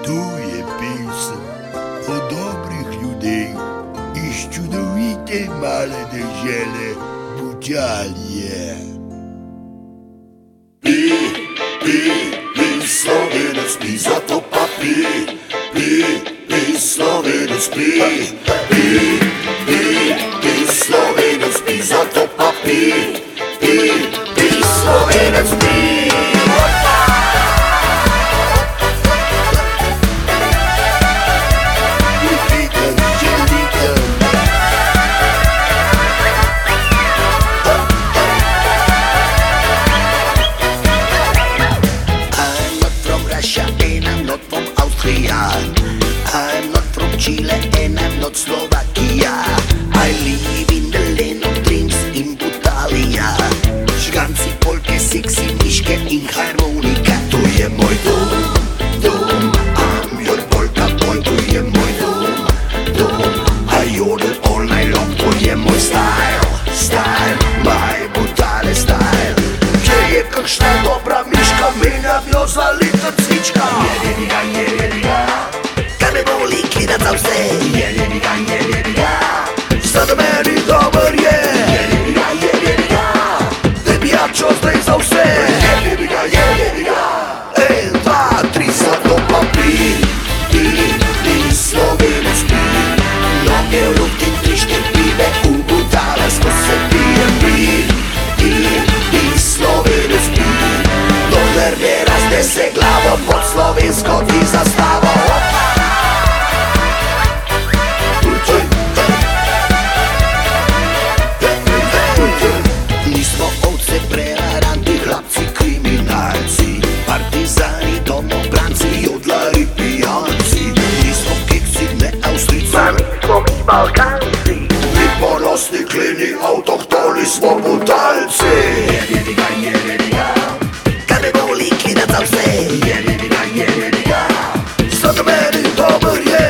Tu je pesem o dobrih ljudeh iz čudovite male dežele Bučalje. Pi, Slovenec, pi, zato pa pi, Slovenec, pi, Slovenec, pi, zato pa pi, Slovenec, pi. I'm not from Chile and I'm not Slovakia. I live in the land of dreams in Butalia. Žganci, polke, sexy, miške in harmonika. Tu je moj dom, I'm your polka boy. Tu je moj dom, I yodel all night long. Tu je moj style, my Butale style. Kje je kakšna dobra miška, menjam jo za liter cvička. Kidati za vse, sad meni dober je, da bi jačo zdaj za vse. 1, 2, 3, zato pa pi, Slovenec, pi. Noge v luft in 3, 4 pive, v Butale smo se pijem. Pi, Slovenec, pi. Dokler ne raznese glavo pod slovensko ti zastavo. Balkanci, mi ponosni, klini, avtohtoni smo Butalci. Kaj me boli kidati za vse, sad meni dober je,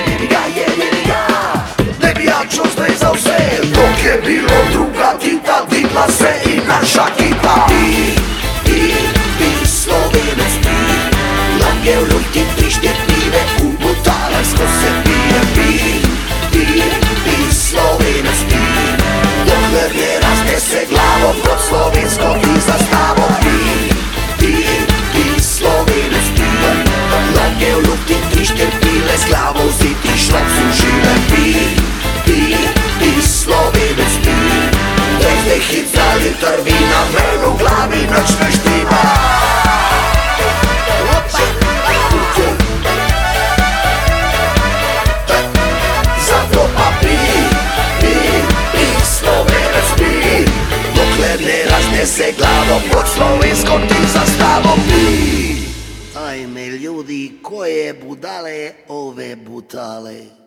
ne bi jačo zdaj za vse. Dok je bilo druga tinta, digla se i naša kita. Pi, Slovenec, pi. Noge v luft in 3, 4 pive, v Butale smo se pijem. Slovenec, pi. Dokler ne raznese glavo pod slovensko ti zastavo. Pi, Slovenec, pi. Noge v luft in 3, 4 pile, z glavo vziti šlop sužile. Pi, Slovenec, pi. Zdaj hit za liter vina, men v glavi nič ne štima. Zato pa pi, Slovenec, pi. Dokler ne raznese glavo pod slovensko ti zastavo. Ajme ljudi, koje budale ove Butale.